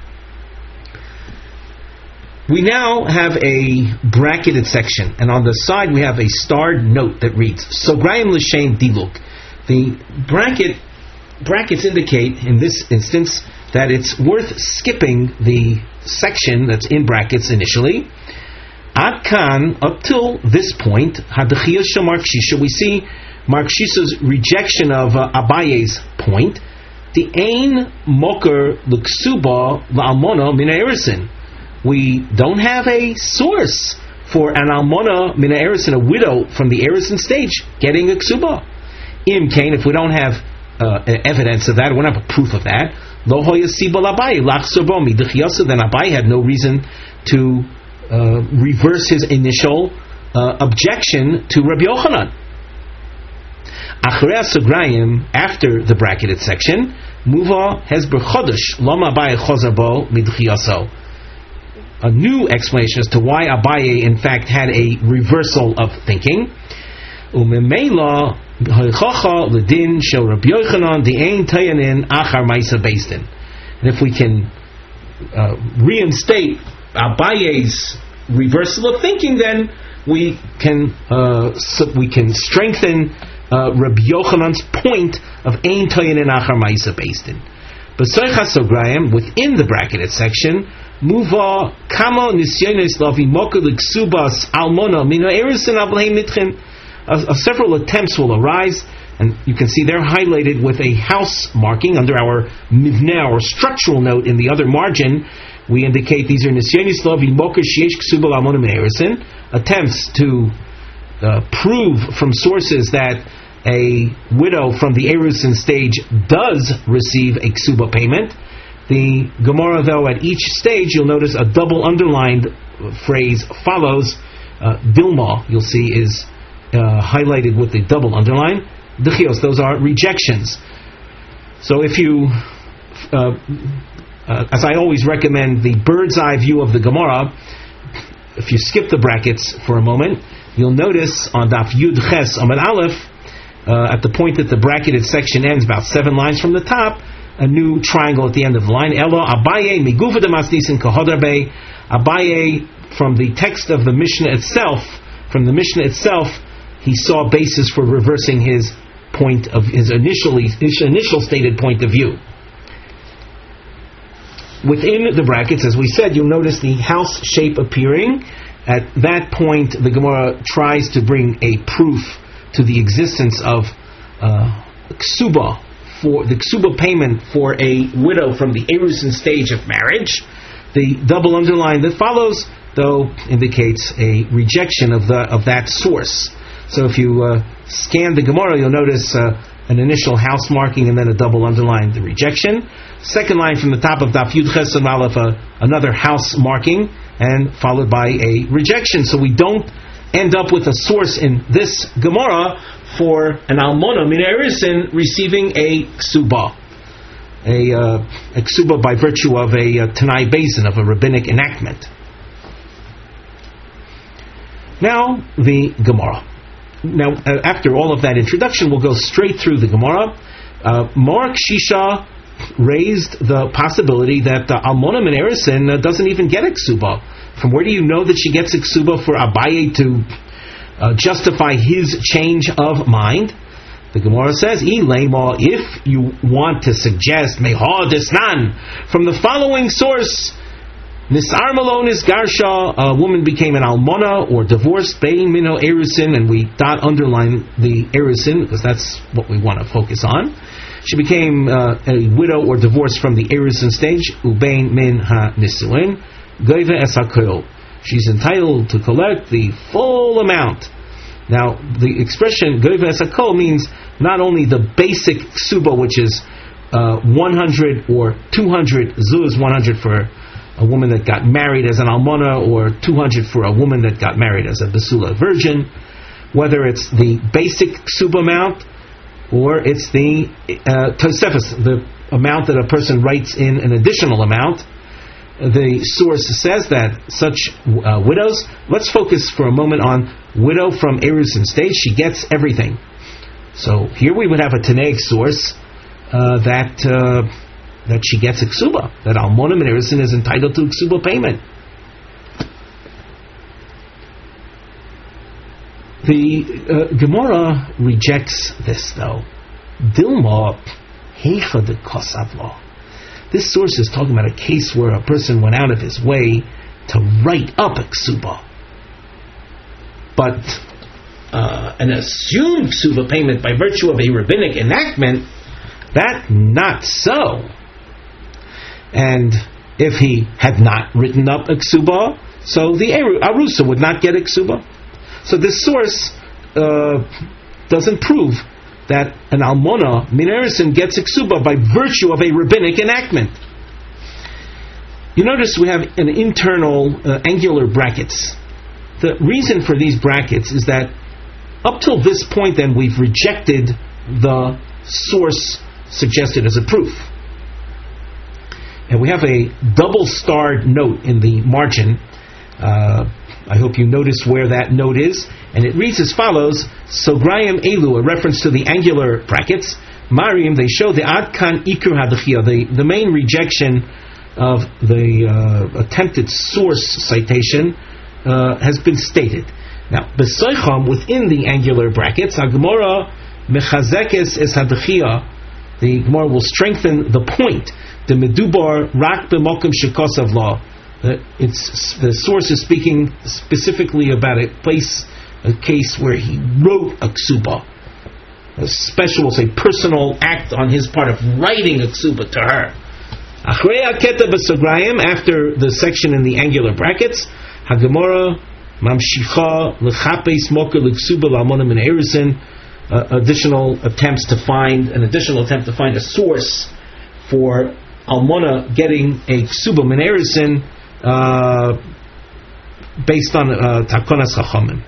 We now have a bracketed section, and on the side we have a starred note that reads, Sograyim l'shem diluk. The brackets indicate, in this instance, that it's worth skipping the section that's in brackets initially. Ad kan, up till this point, hadachiyah shel Mark Shisha, we see Mark Shisha's rejection of Abaye's point. The ein moker l'ksuba la'almona min erisin. We don't have a source for an almona min erisin, a widow from the erisin stage, getting a ksuba. Im kain, if we don't have evidence of that, we don't have a proof of that, lo hoya siba l'Abaye lachzor bo midachiyasa, then Abaye had no reason to reverse his initial objection to Rabbi Yochanan. Achrei Sograyim, after the bracketed section, Muva Hezber Chodesh Lama Abaye Chozer Bo Midchiyaso. A new explanation as to why Abaye in fact had a reversal of thinking. Umemela Haichacha Ledin Shel Rabbi Yochanan De'ein Tayanin Achar Ma'isa Beis Din. And if we can reinstate Abaye's reversal of thinking, then we can strengthen Rabbi Yochanan's point of Ein Toyin Achar Ma'isa Beis Din. B'soicha Sograyim, within the bracketed section, Muva Kamo Nisyonis Lavi Moka L'Ksubas Almona Mina Erisin Avlei Mitchin. Several attempts will arise, and you can see they're highlighted with a house marking under our mivneh, or structural note in the other margin. We indicate these are Nisyonis Lavi Moka Sheish Ksuba Almona Mina Erisin, attempts to prove from sources that a widow from the Erusin stage does receive a ksuba payment. The Gemara, though, at each stage, you'll notice a double underlined phrase follows. Dilma, you'll see, is highlighted with the double underline. Dechios, those are rejections. So if you, as I always recommend, the bird's eye view of the Gemara, if you skip the brackets for a moment, you'll notice on Daf Yud Ches Amud Aleph, at the point that the bracketed section ends, about 7 lines from the top, a new triangle at the end of the line. Elo Abaye migufa de masnisin kahodarbe. Abaye, from the text of the Mishnah itself, he saw a basis for reversing his point of his initial stated point of view. Within the brackets, as we said, you'll notice the house shape appearing. At that point, the Gemara tries to bring a proof to the existence of ksuba, for the ksuba payment for a widow from the erusin stage of marriage. The double underline that follows, though, indicates a rejection of that source. So if you scan the Gemara, you'll notice an initial house marking and then a double underline, the rejection. Second line from the top of Daf Yud Ches and Aleph, another house marking, and followed by a rejection. So we don't end up with a source in this Gemara for an almona min erusin receiving a ksuba, a ksuba by virtue of a Tanai Basin, of a rabbinic enactment. Now the Gemara. Now, after all of that introduction, we'll go straight through the Gemara. Mark Shisha raised the possibility that almona min erusin doesn't even get a ksuba. From where do you know that she gets a ksuba for Abaye to justify his change of mind? The Gemara says, if you want to suggest meha desnan from the following source, Nisar Malonis Garsha, a woman became an almona or divorced, bein minho erusin, and we underline the erusin because that's what we want to focus on. She became a widow or divorced from the erusin stage, ubein min ha nisuin, goive es hakol. She's entitled to collect the full amount. Now, the expression goive es hakol means not only the basic ksuba, which is 100 or 200 zuz, 100 for a woman that got married as an almona, or 200 for a woman that got married as a basula virgin, whether it's the basic ksuba amount or it's the tosefus, the amount that a person writes in an additional amount. The source says that such widows, let's focus for a moment on widow from erusin stage, she gets everything. So here we would have a Tanaic source that she gets a ksuba, that almona min erusin is entitled to ksuba payment. The Gemara rejects this, though. Dilma heicha de kosavlo. This source is talking about a case where a person went out of his way to write up a ksuba, but an assumed ksuba payment by virtue of a rabbinic enactment, that not so. And if he had not written up a ksuba, so the arusa would not get a ksuba. So this source doesn't prove that an almona min erusin gets a ksuba by virtue of a rabbinic enactment. You notice we have an internal angular brackets. The reason for these brackets is that up till this point, then, we've rejected the source suggested as a proof. And we have a double-starred note in the margin. I hope you notice where that note is. And it reads as follows: Sograyim Elu, a reference to the angular brackets. Mariam, they show the Adkan Ikur Hadachia, the main rejection of the attempted source citation has been stated. Now, Besoicham, within the angular brackets, Gemara Mechazekes es Hadachia, the Gemara will strengthen the point. The Medubar Rak B'Mokum Shekosav Law. The source is speaking specifically about a case where he wrote a ksuba, a special, we'll say, personal act on his part of writing a ksuba to her. Achrei Aketa B'Sograyim, after the section in the angular brackets, Hagemora Mamshicha L'Chapes Moka L'Ksuba L'Almona Min Erusin, an additional attempt to find a source for almona getting a ksuba min erusin based on takonas chachamim.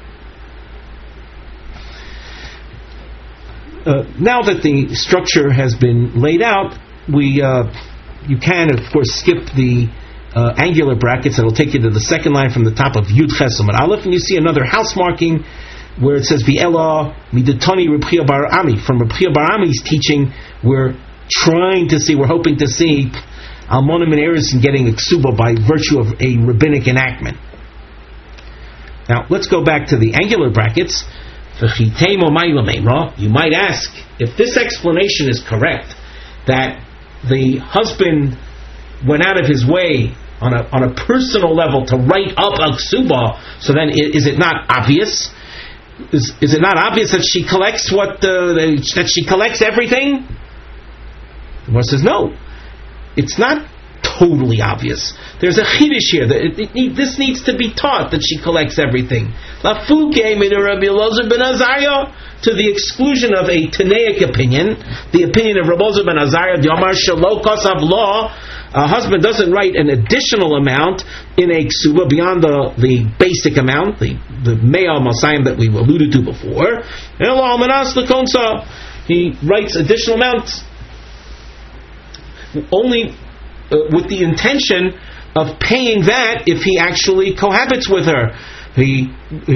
Now that the structure has been laid out, you can, of course, skip the angular brackets, and it'll take you to the second line from the top of Yud Ches Amud Aleph, and you see another house marking where it says V'ela midetani Reb Chia bar Ami. From Reb Chia bar Ami's teaching, we're hoping to see almona min erusin getting a ksuba by virtue of a rabbinic enactment. Now, let's go back to the angular brackets. You might ask, if this explanation is correct, that the husband went out of his way on a personal level to write up a ksuba, so then is it not obvious? Is it not obvious that she collects that she collects everything? The Gemara says no. It's not totally obvious. There's a chiddush here that this needs to be taught that she collects everything. Lafuke min Rabbi Elazar ben Azariah, to the exclusion of a Tanaic opinion, the opinion of Rabbi Elazar ben Azariah, the Omar Shelo Kosav Law. A husband doesn't write an additional amount in a ksuba beyond the basic amount, the Me'al Masayim that we alluded to before. He writes additional amounts only with the intention of paying that if he actually cohabits with her. He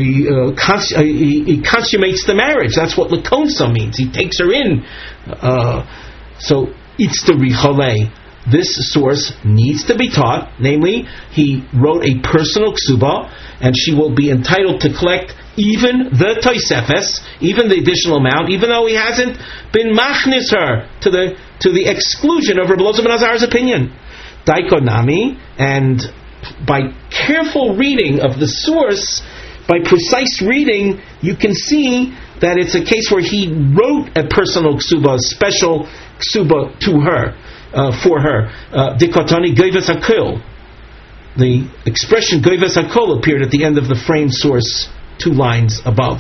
consummates the marriage. That's what Lakonsa means. He takes her in. So, Itztari Chalei. This source needs to be taught, namely, he wrote a personal ksuba, and she will be entitled to collect even the toisefes, even the additional amount, even though he hasn't been machnis her to the exclusion of Rabbi Elazar ben Azariah's opinion. Daikonami, and by careful reading of the source, by precise reading, you can see that it's a case where he wrote a personal ksuba, a special ksuba to her. For her, Dikotani Goyves Hakol. The expression Goyves Hakol appeared at the end of the frame source, 2 lines above.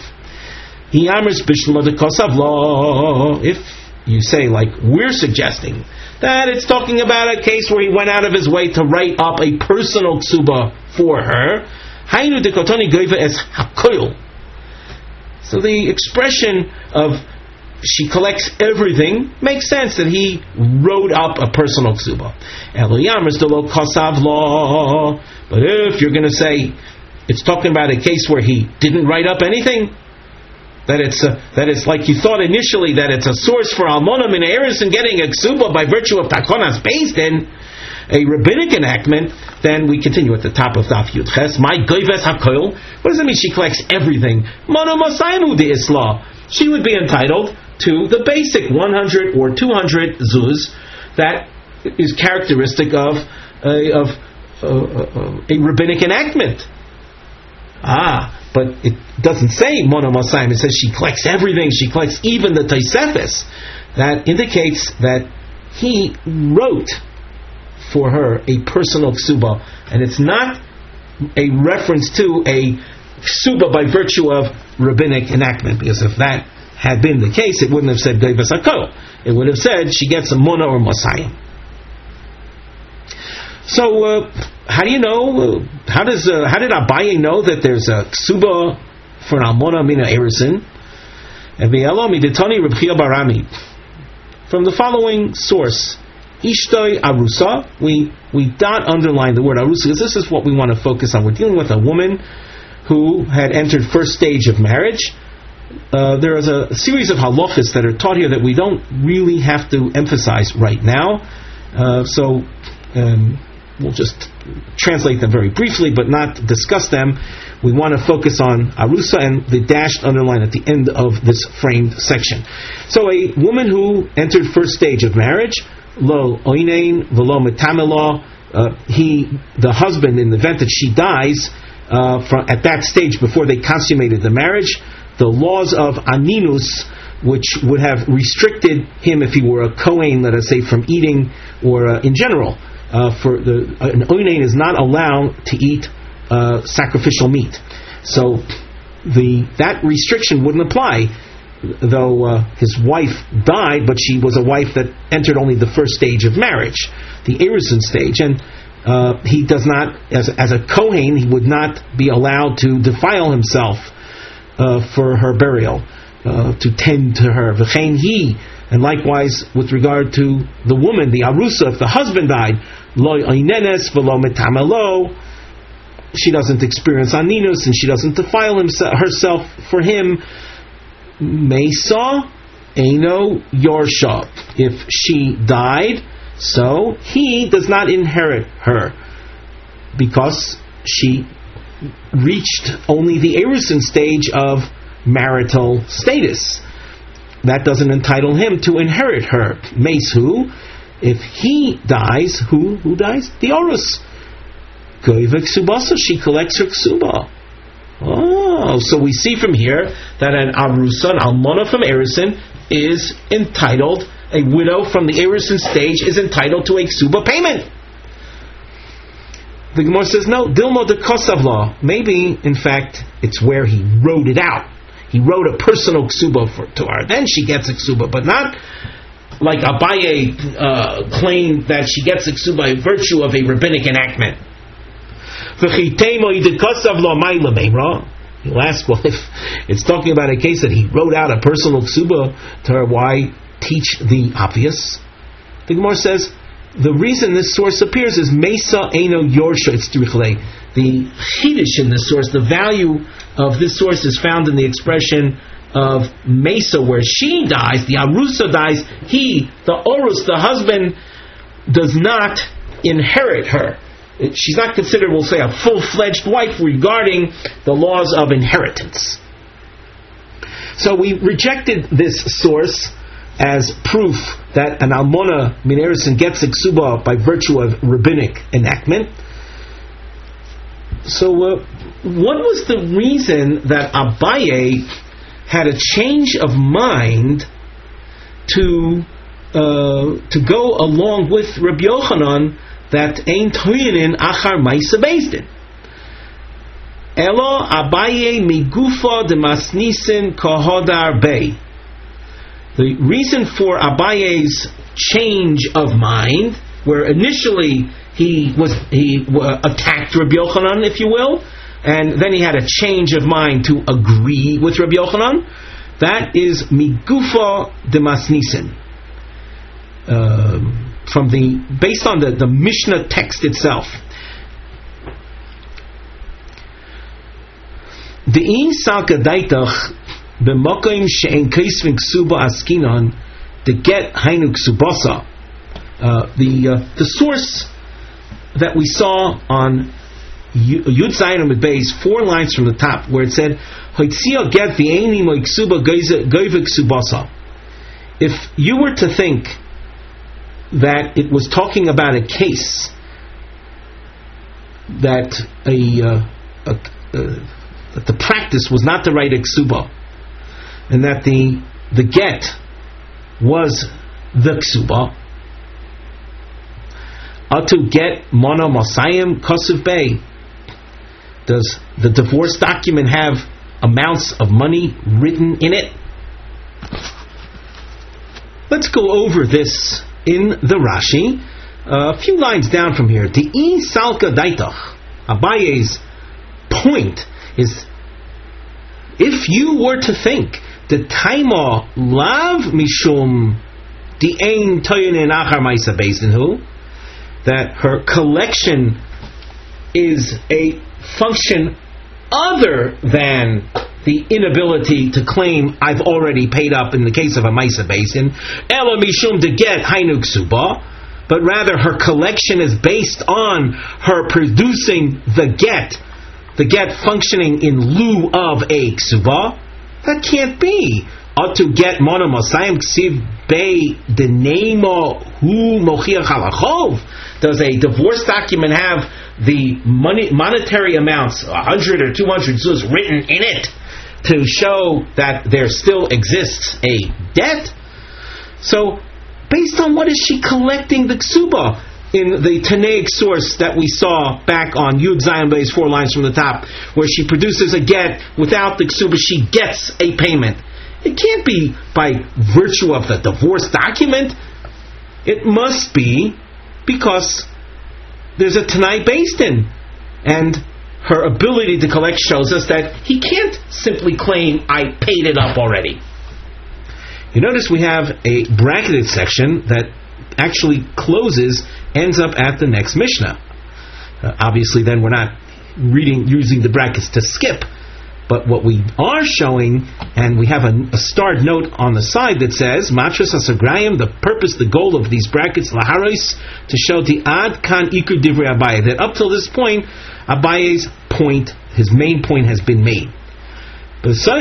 If you say, like we're suggesting, that it's talking about a case where he went out of his way to write up a personal ksuba for her, Hainu Dikotani Goyves Hakol. So the expression of she collects everything makes sense that he wrote up a personal ksuba. But if you're going to say it's talking about a case where he didn't write up anything, that it's like you thought initially, that it's a source for almona min erusin getting a ksuba by virtue of takonas based in a rabbinic enactment, then we continue at the top of Daf Yud Ches. My goyves hakoil. What does it mean? She collects everything. Mono masaymu de isla. She would be entitled to the basic 100 or 200 zuz that is characteristic of a rabbinic enactment. But it doesn't say Mona Masayim. It says she collects everything. She collects even the Tosefes. That indicates that he wrote for her a personal ksuba, and it's not a reference to a ksuba by virtue of rabbinic enactment, because if that had been the case, it wouldn't have said Goyves Hakol. It would have said she gets a Mona or Masayim. So, how do you know? How did Abaye know that there's a ksuba for an almona mina erusin? And v'elo midetoni Reb Chia Barami. From the following source, Ishtoi Arusa. We dot underline the word Arusa because this is what we want to focus on. We're dealing with a woman who had entered first stage of marriage. There is a series of halachas that are taught here that we don't really have to emphasize right now. So we'll just translate them very briefly, but not discuss them. We want to focus on Arusa and the dashed underline at the end of this framed section. So a woman who entered first stage of marriage, lo oinein velo metamelo, the husband, in the event that she dies at that stage before they consummated the marriage, the laws of aninus, which would have restricted him if he were a kohen, let us say, from eating, or in general, an oinein is not allowed to eat sacrificial meat. So that restriction wouldn't apply, though his wife died, but she was a wife that entered only the first stage of marriage, the erusin stage, and he does not, as a kohen, he would not be allowed to defile himself for her burial, to tend to her. V'chein he, and likewise with regard to the woman, the arusa, if the husband died, lo oinenes v'lo metamelo, she doesn't experience aninus and she doesn't defile herself for him. Mesa eino yorsha. If she died, so he does not inherit her because she reached only the erusin stage of marital status. That doesn't entitle him to inherit her. Mesu, if he dies, who dies? The orus. Goyve ksubasa, she collects her ksuba. Oh, so we see from here that an Arusa, an Almana from Erisin, is entitled, a widow from the Erisin stage is entitled to a ksuba payment. The Gemara says, no, Dilma de Kosavla. Maybe, in fact, it's where he wrote it out. He wrote a personal ksuba to her. Then she gets a ksuba, but not like Abaye claimed that she gets a ksuba by virtue of a rabbinic enactment. You'll ask, well, if it's talking about a case that he wrote out a personal ksuba to her, why teach the obvious? The Gemara says, the reason this source appears is Mesa Eino Yorsha Itztrichle. The Chiddush in this source, the value of this source is found in the expression of Mesa, where she dies, the Arusa dies, he, the Orus, the husband, does not inherit her. She's not considered, we'll say, a full-fledged wife regarding the laws of inheritance. So we rejected this source as proof that an Almona min Erisin gets a ksuba by virtue of rabbinic enactment. So what was the reason that Abaye had a change of mind to go along with Rabbi Yochanan that ein toyenin achar ma'isa beis? Elo Abaye migufa de masnisin kohodar bei. The reason for Abaye's change of mind, where initially he attacked Rabbi Yochanan, if you will, and then he had a change of mind to agree with Rabbi Yochanan, that is migufa de masnisin. Based on the Mishnah text itself. De'in salka daitach b'mokim she'en kaisvin ksuba askinon to get hainu ksubasa. The source that we saw on Yud Zayin with Beis, 4 lines from the top, where it said Hoitzia get v'eini mo ksuba goiva ksubasa. If you were to think that it was talking about a case that that the practice was not to write a ksuba, and that the get was the ksuba, to get mono masayim kosuv bay. Does the divorce document have amounts of money written in it? Let's go over this in the Rashi, a few lines down from here. De'in salka daitach. Abaye's point is, if you were to think the taima lav mishum de'ein toyenin achar ma'isa beis hu, that her collection is a function other than the inability to claim I've already paid up in the case of a Maisa Basin, Ela Mishum to get Hainu Ksuba, but rather her collection is based on her producing the get functioning in lieu of a Ksuba. That can't be. Ought to get Mono Mosayim Ksiv Bei Denemo Hu Mochiach Halachov. Does a divorce document have the monetary amounts, 100 or 200 zuz, written in it to show that there still exists a debt? So, based on what is she collecting the ksuba? In the Tanaic source that we saw back on Yud Zayin Beis, 4 lines from the top, where she produces a get without the ksuba, she gets a payment. It can't be by virtue of the divorce document. It must be because there's a Tanai based in, and her ability to collect shows us that he can't simply claim I paid it up already. You notice we have a bracketed section that actually ends up at the next Mishnah. Obviously then we're not using the brackets to skip, but what we are showing, and we have a starred note on the side that says Matras Asagrayim, the purpose, the goal of these brackets, Laharis, to show the Ad Kan Ikur Divrei Abaye, that up till this point Abaye's point, his main point, has been made. Within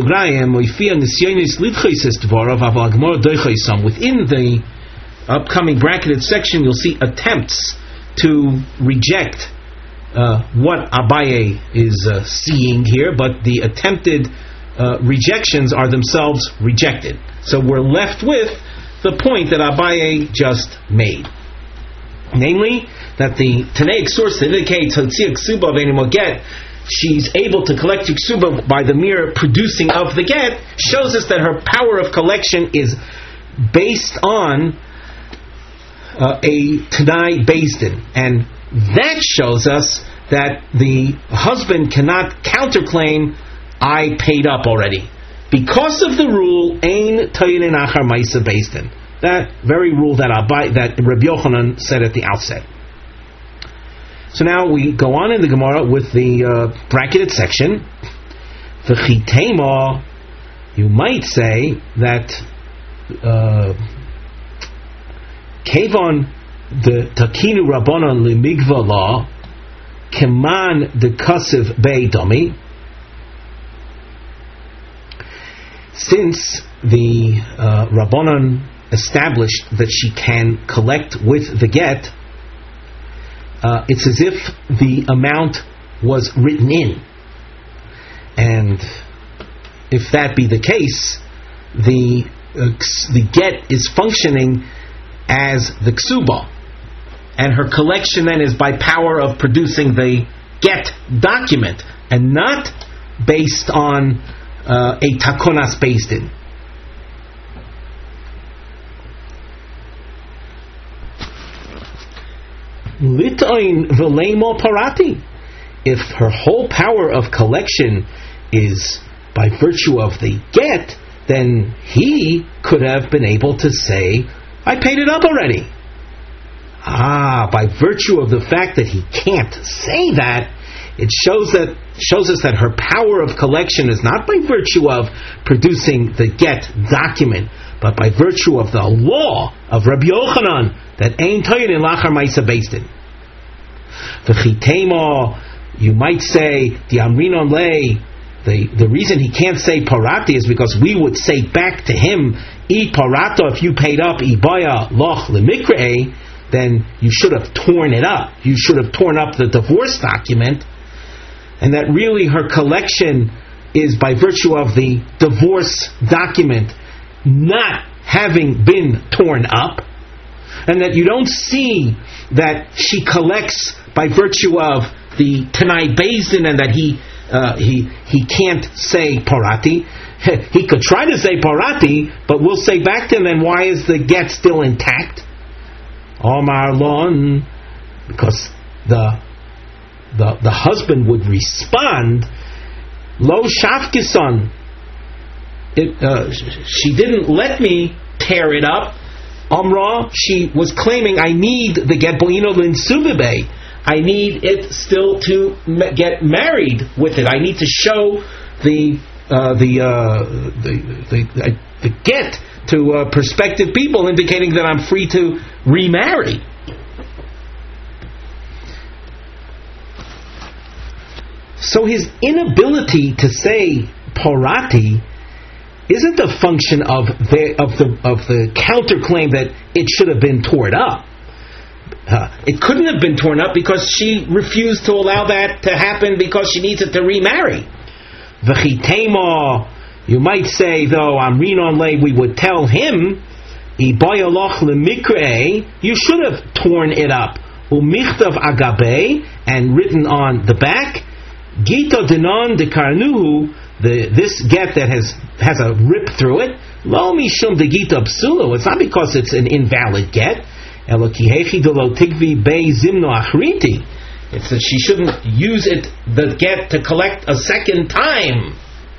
the upcoming bracketed section, you'll see attempts to reject what Abaye is seeing here, but the attempted rejections are themselves rejected. So we're left with the point that Abaye just made. Namely, that the Tanaic source that indicates Hotzia Ksuba V'Eino Get, she's able to collect Ksuba by the mere producing of the get, shows us that her power of collection is based on a Tanai Beis Din. And that shows us that the husband cannot counterclaim, I paid up already, because of the rule Ein Toyin Achar Ma'isa Beis Din. That very rule that Rabbi Yochanan said at the outset. So now we go on in the Gemara with the bracketed section. V'chitema, you might say that Kevon the Takinu Rabbanon Limigva law Keman the Kasiv Bei Domi. Since the Rabbanon established that she can collect with the get, it's as if the amount was written in. And if that be the case, the get is functioning as the ksuba, and her collection then is by power of producing the get document, and not based on a takonas Beis Din. Litoin v'leimo parati. If her whole power of collection is by virtue of the get, then he could have been able to say, I paid it up already. By virtue of the fact that he can't say that, it shows us that her power of collection is not by virtue of producing the get document, but by virtue of the law of Rabbi Yochanan, that Ein Toyin Lachar Ma'isa Beis Din. V'chitema, you might say, the Amrinon Lei, the reason he can't say parati is because we would say back to him, I parato, if you paid up, ibaya loch lemikre, then you should have torn it up. You should have torn up the divorce document, and that really her collection is by virtue of the divorce document not having been torn up, and that you don't see that she collects by virtue of the Tanai Beis Din, and that he can't say parati. He could try to say parati, but we'll say back to him, then why is the get still intact? Omar Lon, because the husband would respond, Lo Shafkison, she didn't let me tear it up. Amra, she was claiming, I need the get boino linsubebe. I need it still to get married with it. I need to show the get to prospective people, indicating that I'm free to remarry. So his inability to say parati isn't a function of the counterclaim that it should have been torn up. It couldn't have been torn up because she refused to allow that to happen because she needs it to remarry. V'chitema, you might say, though, Amrinon Lei, we would tell him, Ibayaloch lemikre, you should have torn it up. Umichtav agabe, and written on the back, Gito denon de karnuhu, this get that has a rip through it, lo mishum de gita psulo, it's not because it's an invalid get, elokihechi de lo tigvi bei zimno achriti, it's that she shouldn't use it, the get, to collect a second time.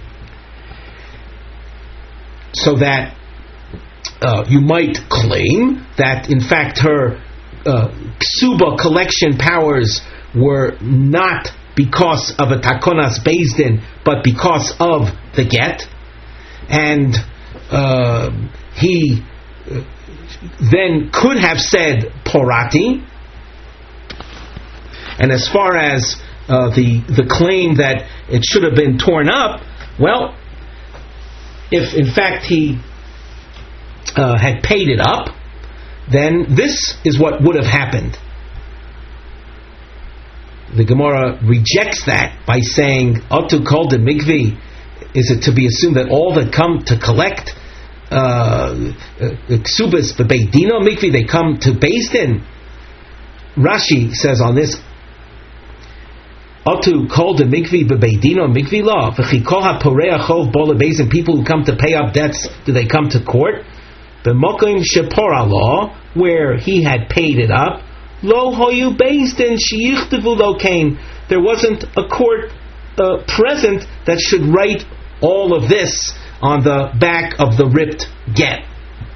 So that you might claim that in fact her ksuba collection powers were not because of a takonas Beis Din, but because of the get, and he then could have said porati. And as far as the claim that it should have been torn up, well, if in fact he had paid it up, then this is what would have happened. the Gemara rejects that by saying, Otu kol de mikvi. Is it to be assumed that all that come to collect ksubas bebeidino mikvi, they come to Beis Din? Rashi says on this, Otu kol de mikvi bebeidino mikvi law v'chikol haporea chov bola Beis Din. People who come to pay up debts, do they come to court? B'mokim shepora law, where he had paid it up, lo hoyu Beis Din sheyichtavu lo kain. There wasn't a court present that should write all of this on the back of the ripped get.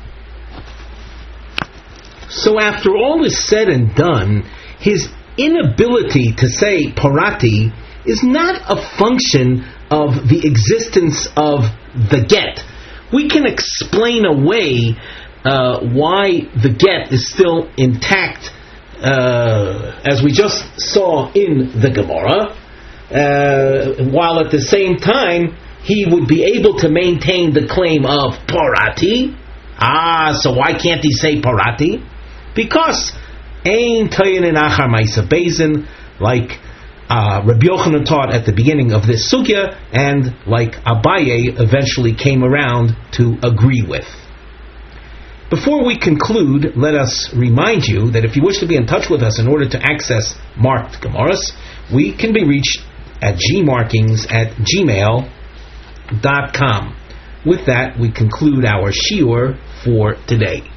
So after all is said and done, his inability to say parati is not a function of the existence of the get. We can explain away why the get is still intact, as we just saw in the Gemara, while at the same time he would be able to maintain the claim of parati. So why can't he say parati? Because ein toyin achar ma'isa Beis Din, like Rabbi Yochanan taught at the beginning of this sugya, and like Abaye eventually came around to agree with. Before we conclude, let us remind you that if you wish to be in touch with us in order to access marked Gemaras, we can be reached at gmarkings@gmail.com. With that, we conclude our shiur for today.